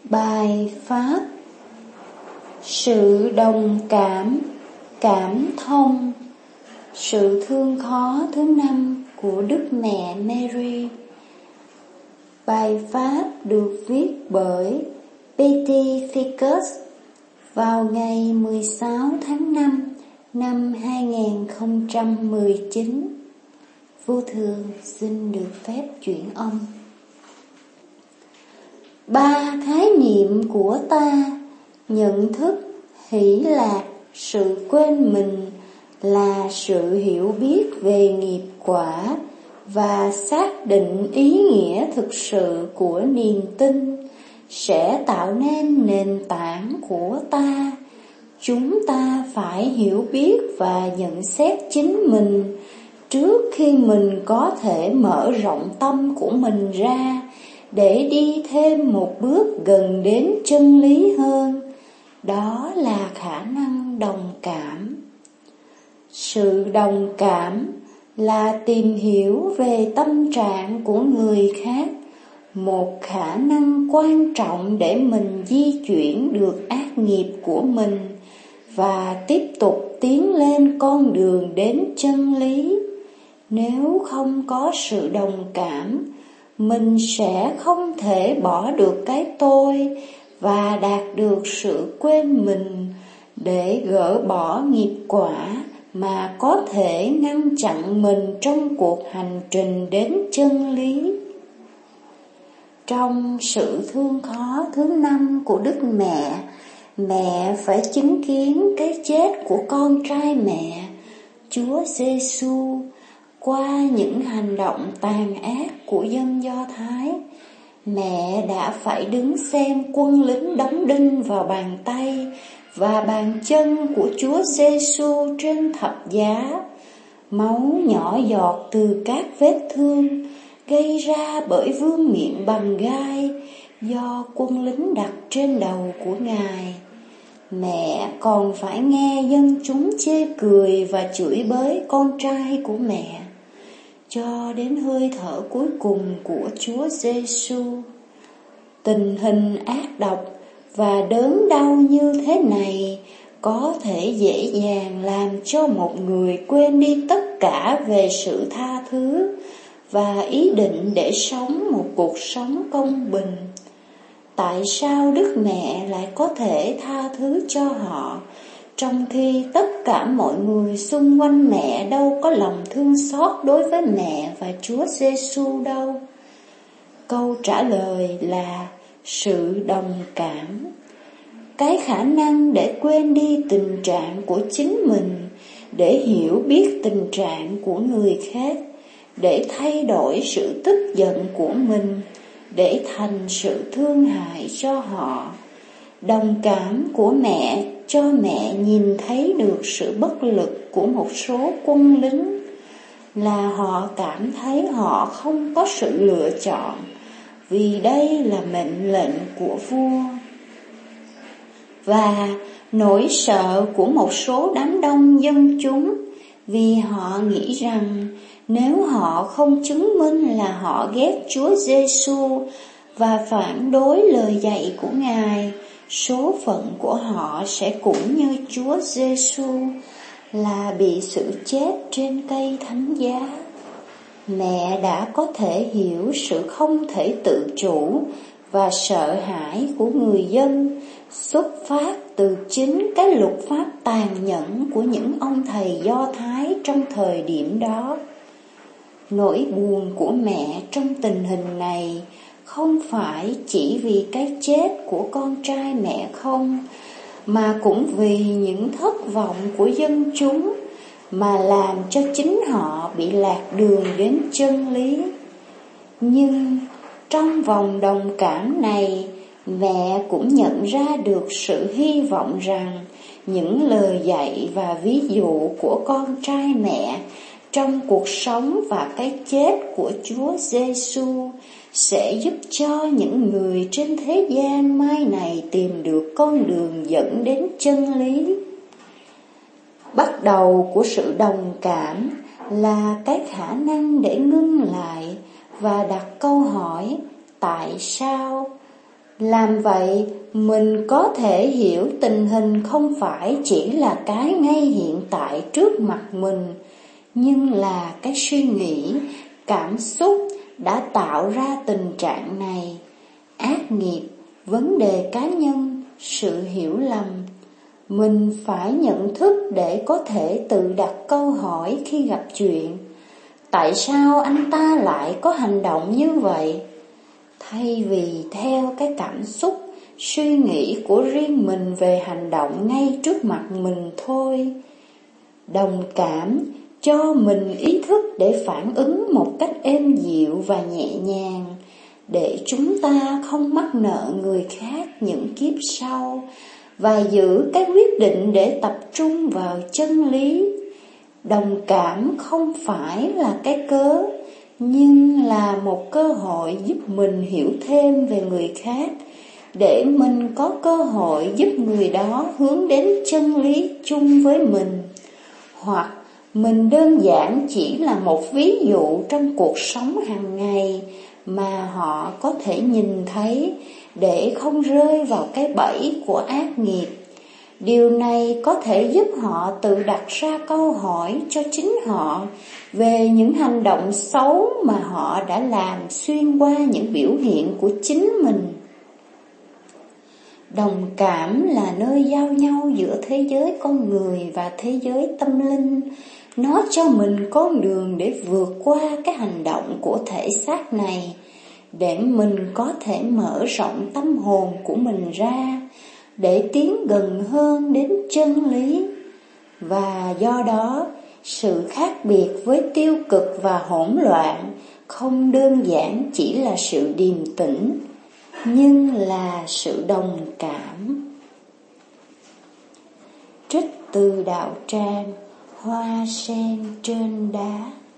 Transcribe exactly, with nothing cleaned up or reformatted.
Bài pháp sự đồng cảm, cảm thông, sự thương khó thứ năm của Đức Mẹ Mary. Bài pháp được viết bởi Betty Ficus vào ngày mười sáu tháng năm năm hai nghìn không trăm mười chín. Vô thường xin được phép chuyển âm. Ba khái niệm của ta, nhận thức, hỷ lạc, sự quên mình là sự hiểu biết về nghiệp quả và xác định ý nghĩa thực sự của niềm tin sẽ tạo nên nền tảng của ta. Chúng ta phải hiểu biết và nhận xét chính mình trước khi mình có thể mở rộng tâm của mình ra để đi thêm một bước gần đến chân lý hơn. Đó là khả năng đồng cảm. Sự đồng cảm là tìm hiểu về tâm trạng của người khác, một khả năng quan trọng để mình di chuyển được ác nghiệp của mình và tiếp tục tiến lên con đường đến chân lý. Nếu không có sự đồng cảm, mình sẽ không thể bỏ được cái tôi và đạt được sự quên mình để gỡ bỏ nghiệp quả mà có thể ngăn chặn mình trong cuộc hành trình đến chân lý. Trong sự thương khó thứ năm của Đức Mẹ, mẹ phải chứng kiến cái chết của con trai mẹ, Chúa Giêsu, qua những hành động tàn ác của dân Do Thái. Mẹ đã phải đứng xem quân lính đóng đinh vào bàn tay và bàn chân của Chúa Giêsu trên thập giá. Máu nhỏ giọt từ các vết thương gây ra bởi vương miện bằng gai do quân lính đặt trên đầu của Ngài. Mẹ còn phải nghe dân chúng chê cười và chửi bới con trai của mẹ cho đến hơi thở cuối cùng của Chúa Giêsu. Tình hình ác độc và đớn đau như thế này có thể dễ dàng làm cho một người quên đi tất cả về sự tha thứ và ý định để sống một cuộc sống công bình. Tại sao Đức Mẹ lại có thể tha thứ cho họ, trong khi tất cả mọi người xung quanh mẹ đâu có lòng thương xót đối với mẹ và Chúa Giêsu đâu? Câu trả lời là sự đồng cảm. Cái khả năng để quên đi tình trạng của chính mình, để hiểu biết tình trạng của người khác, để thay đổi sự tức giận của mình, để thành sự thương hại cho họ. Đồng cảm của mẹ cho mẹ nhìn thấy được sự bất lực của một số quân lính, là họ cảm thấy họ không có sự lựa chọn, vì đây là mệnh lệnh của vua. Và nỗi sợ của một số đám đông dân chúng, vì họ nghĩ rằng nếu họ không chứng minh là họ ghét Chúa Giêsu và phản đối lời dạy của Ngài, số phận của họ sẽ cũng như Chúa Giêsu là bị xử chết trên cây thánh giá. Mẹ đã có thể hiểu sự không thể tự chủ và sợ hãi của người dân xuất phát từ chính cái luật pháp tàn nhẫn của những ông thầy Do Thái trong thời điểm đó. Nỗi buồn của mẹ trong tình hình này không phải chỉ vì cái chết của con trai mẹ không, mà cũng vì những thất vọng của dân chúng mà làm cho chính họ bị lạc đường đến chân lý. Nhưng trong vòng đồng cảm này, mẹ cũng nhận ra được sự hy vọng rằng những lời dạy và ví dụ của con trai mẹ trong cuộc sống và cái chết của Chúa Giêsu sẽ giúp cho những người trên thế gian mai này tìm được con đường dẫn đến chân lý. Bắt đầu của sự đồng cảm là cái khả năng để ngưng lại và đặt câu hỏi tại sao. Làm vậy, mình có thể hiểu tình hình không phải chỉ là cái ngay hiện tại trước mặt mình, nhưng là cái suy nghĩ, cảm xúc đã tạo ra tình trạng này. Ác nghiệp, vấn đề cá nhân, sự hiểu lầm. Mình phải nhận thức để có thể tự đặt câu hỏi khi gặp chuyện. Tại sao anh ta lại có hành động như vậy? Thay vì theo cái cảm xúc, suy nghĩ của riêng mình về hành động ngay trước mặt mình thôi. Đồng cảm, cho mình ý thức để phản ứng một cách êm dịu và nhẹ nhàng, để chúng ta không mắc nợ người khác những kiếp sau, và giữ cái quyết định để tập trung vào chân lý. Đồng cảm không phải là cái cớ, nhưng là một cơ hội giúp mình hiểu thêm về người khác, để mình có cơ hội giúp người đó hướng đến chân lý chung với mình. Hoặc mình đơn giản chỉ là một ví dụ trong cuộc sống hàng ngày mà họ có thể nhìn thấy, để không rơi vào cái bẫy của ác nghiệp. Điều này có thể giúp họ tự đặt ra câu hỏi cho chính họ về những hành động xấu mà họ đã làm xuyên qua những biểu hiện của chính mình. Đồng cảm là nơi giao nhau giữa thế giới con người và thế giới tâm linh. Nó cho mình con đường để vượt qua cái hành động của thể xác này, để mình có thể mở rộng tâm hồn của mình ra, để tiến gần hơn đến chân lý. Và do đó, sự khác biệt với tiêu cực và hỗn loạn không đơn giản chỉ là sự điềm tĩnh, nhưng là sự đồng cảm. Trích từ đạo tràng Hoa sen trên đá.